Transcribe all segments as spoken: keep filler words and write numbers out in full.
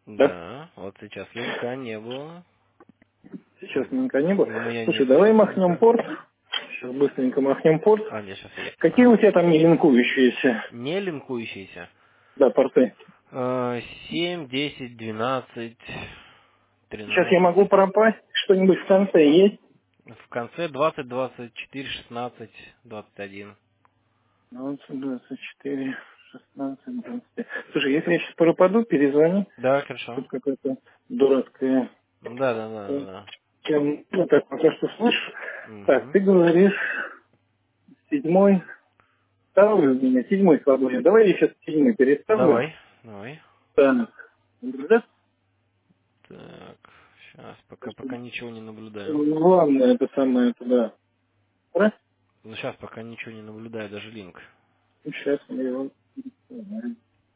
Да? Да, вот сейчас линка не было. Сейчас линка не было. Но меня не Слушай, давай слышит махнем линка. порт. Сейчас быстренько махнем порт. А, нет, сейчас я. Какие Ага. у тебя там не линкующиеся? Не линкующийся. Да, порты. Э, семь, десять, двенадцать, Сейчас я тринадцать. могу пропасть. Что-нибудь в конце есть? В конце двадцать, двадцать четыре, шестнадцать, двадцать один. двадцать, двадцать четыре, шестнадцать, двадцать пять. Слушай, если я сейчас пропаду, перезвони. Да, хорошо. Тут какая-то дурацкая... Да, да, да, э, да. Я ну, так пока что слышу. Так, Угу. ты говоришь, седьмой, второй у меня, седьмой свободен. Давай я сейчас седьмой переставлю. Давай, давай. Так, да? Так, сейчас, пока, пока ничего не наблюдаю. Главное, это самое туда. Раз. Ну, сейчас пока ничего не наблюдаю, даже линк. Сейчас мы его переставляем.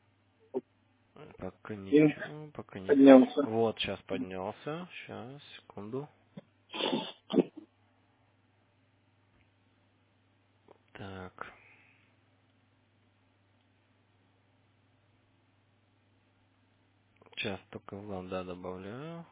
Пока Ин ничего, пока не... поднялся. Вот, сейчас поднялся. Сейчас, секунду. Так, сейчас только в ланда добавляю.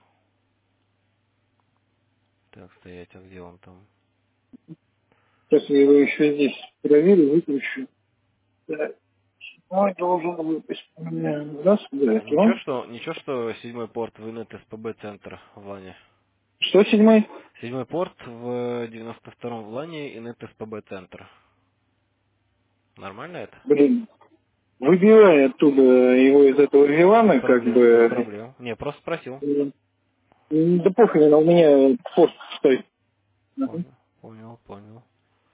Так, стоять, а где он там? Сейчас я его еще здесь проверю, выключу. Так, седьмой должен выпасть у меня. Раз, да, это Ничего, он. что, ничего, что седьмой порт вынут из ПБ центра в лане. Что седьмой? Седьмой порт в девяносто втором в лане и нет из ПБ центра. Нормально это? Блин, выбирай оттуда его из этого Без вилана, как проблем, без бы. проблем. Не, просто спросил. м, Да похрен, у меня пост стоит. Ага. Понял, понял, понял.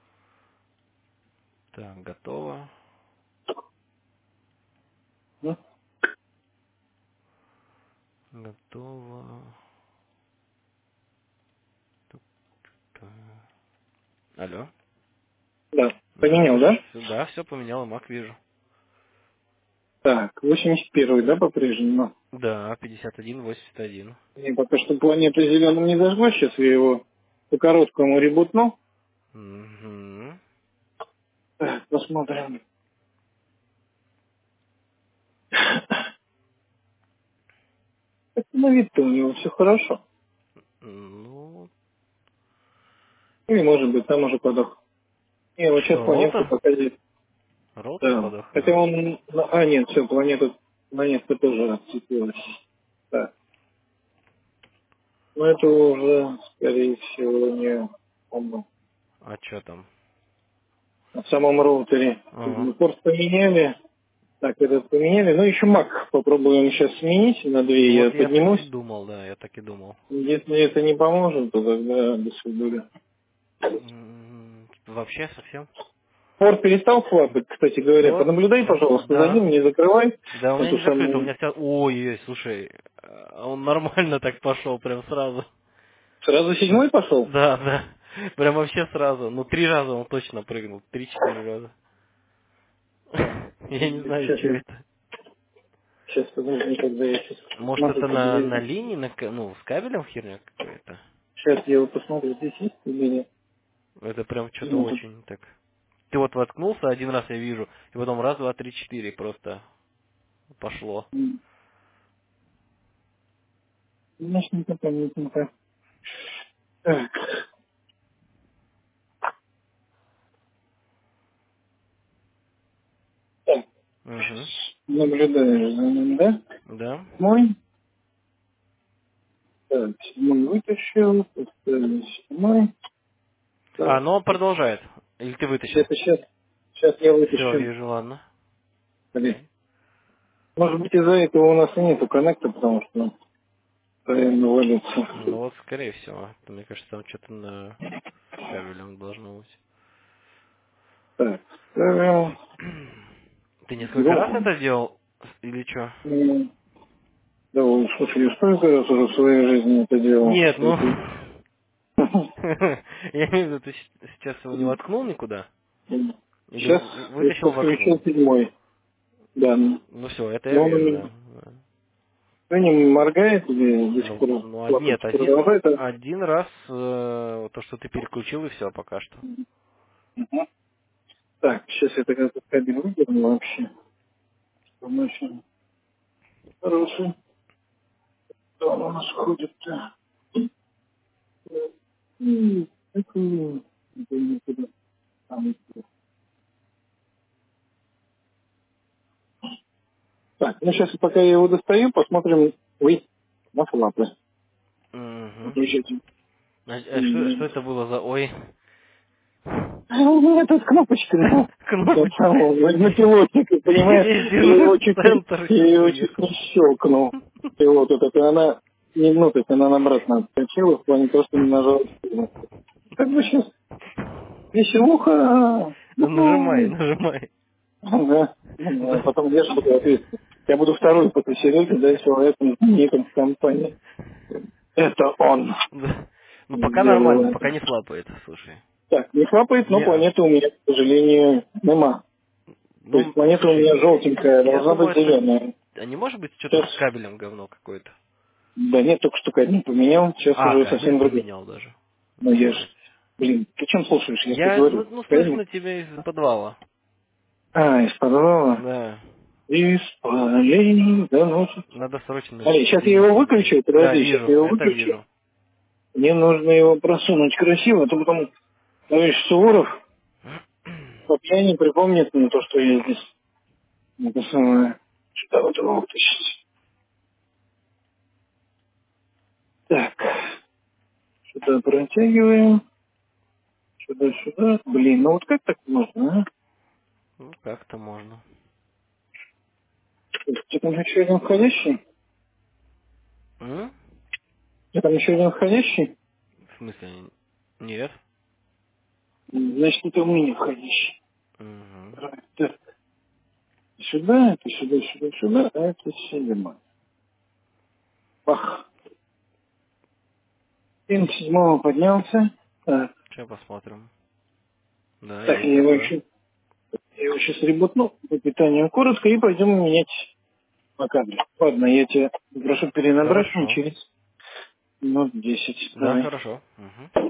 Так, готово. Ну, Готово. Тук-тук. Алло. да, Да, поменял, да? слышишь? Всё- Да, все поменял, Мак вижу. Так, восемьдесят первый, да, по-прежнему? Да, пятьдесят один, восемьдесят один. Мне пока что планету зеленым не зажгло, сейчас я его по короткому ребутну. Угу. Так, посмотрим. Так, на вид-то у него все хорошо. Ну, Или, может быть, там уже подох. Не, вот сейчас что, планетку роутер? показывает. Роутер Да. подох, Хотя да. он... А, нет, все, планета, планетка тоже отцепилась. Так. Но это уже, скорее всего, не он. А что там? На самом роутере. Как бы Ага. порт поменяли. Так, этот поменяли. Ну, еще мак попробуем сейчас сменить на две. Ну Я вот я так и поднимусь. думал, да, я так и думал. Если это не поможет, то тогда до свидания. М, Вообще совсем? Порт перестал хлопать, кстати говоря. Порт, Понаблюдай, пожалуйста, за да. ним, не закрывай Да, у меня эту не закрыто, у самую... меня вся... Ой, слушай, а он нормально так пошел прям сразу. Сразу седьмой пошел? Да, да. Прям вообще сразу. Ну, три раза он точно прыгнул. Три-четыре раза. Я не знаю, Сейчас что я... это. Сейчас, подожди, когда я сейчас Может, посмотрю, это на, на подвезу. линии, на, к- ну, с кабелем херня какая-то? Сейчас я его посмотрю, здесь есть или нет. Это прям что-то Ну, тут... очень так. Ты вот воткнулся, один раз я вижу, и потом раз, два, три, четыре просто пошло. м, Конечно, понятненько. Так, так, Угу. наблюдаешь за ним, да? Да. Мой. Так, седьмой вытащил, поставили седьмой. А, Так, ну он продолжает. Или ты вытащил? где-то сейчас, сейчас я Все, вытащу. вижу, ладно. Блин. Может быть, из-за этого у нас и нету коннекта, потому что он постоянно валится. Ну вот, скорее всего. Это, мне кажется, там что-то на кабелем должно быть. Так, ставим. Ты несколько раз Громкую. это делал? Или что? М, Да, вот, слушай, я столько раз уже в своей жизни это делал, Нет, что ну... это... Я имею в виду, ты щ- сейчас его не воткнул никуда? Или Сейчас в- я вытащил, подключил воткнул? седьмой. Да. Ну все, это я Но он у вижу, меня да. Да. ну, не моргает или до сих Ну, пор ну а- нет, плакать один, продолжает. а? один раз э, то, что ты переключил, и все пока что. Так, сейчас я тогда этот кабель выдерну вообще. Он очень хороший. Что он у нас ходит-то? М, это не- это никуда. Там. Так, ну сейчас пока я его достаю, посмотрим. Ой, на флапы. Угу. Выключите. А, а что, что это было за ой? Ну, это с кнопочкой, ну, Кнопочка. на пилотнике, понимаешь, я его Везде чуть, центр я сейчас его чуть уехал. не щелкнул. Пилот этот, и она, не, ну, то есть она обратно отскочила, в плане того, что не нажала спину. Как бы сейчас веселуха, Нажимай, ну, нажимай. ага, ну, а Да. потом я же буду ответственный. Я буду второй после Сереги, да, человеком, знаменитым в компании. Это он Да. Ну пока сделал нормально, это. пока не флапает, слушай. Так, не хлопает, но Не, планеты у меня, к сожалению, нема. То есть ну, планета у меня слушай, желтенькая, я должна быть думаю, это зеленая. а не может быть что-то Сейчас, с кабелем говно какое-то. да нет, только что кабель поменял, сейчас А, уже кабель совсем другой. поменял даже. Ну я ж, Ебать. блин, ты чем слушаешь, я тебе Я, ну, говорю. ну Правильно? слышно тебя из подвала. А, из подвала. Да. Из полей до ночи. Надо срочно Смотри, сейчас я его пенить надо. выключу, Да, подожди, сейчас вижу, я его это выключу. вижу. Мне нужно его просунуть красиво, а то потом товарищ Суворов по пьяни припомнит мне то, что я здесь. Это самое. Что вот его вытащить. Так, сюда протягиваем. Сюда-сюда. Блин, ну вот как так можно, а? Ну, как-то можно. У тебя там еще один входящий? М? У тебя там еще один входящий? В смысле? Нет. Значит, это у меня входящий. Угу. Так, сюда, это сюда, сюда, сюда, а это седьмой. Бах. Пин седьмого поднялся. Так, Сейчас посмотрим. Да, так, есть я его такое. еще, я его сейчас ребутну по питанию коротко и пойдем менять по кадру. Ладно, я тебя прошу перенабрать мне Хорошо. через минут десять. Да, Давай. хорошо. Угу.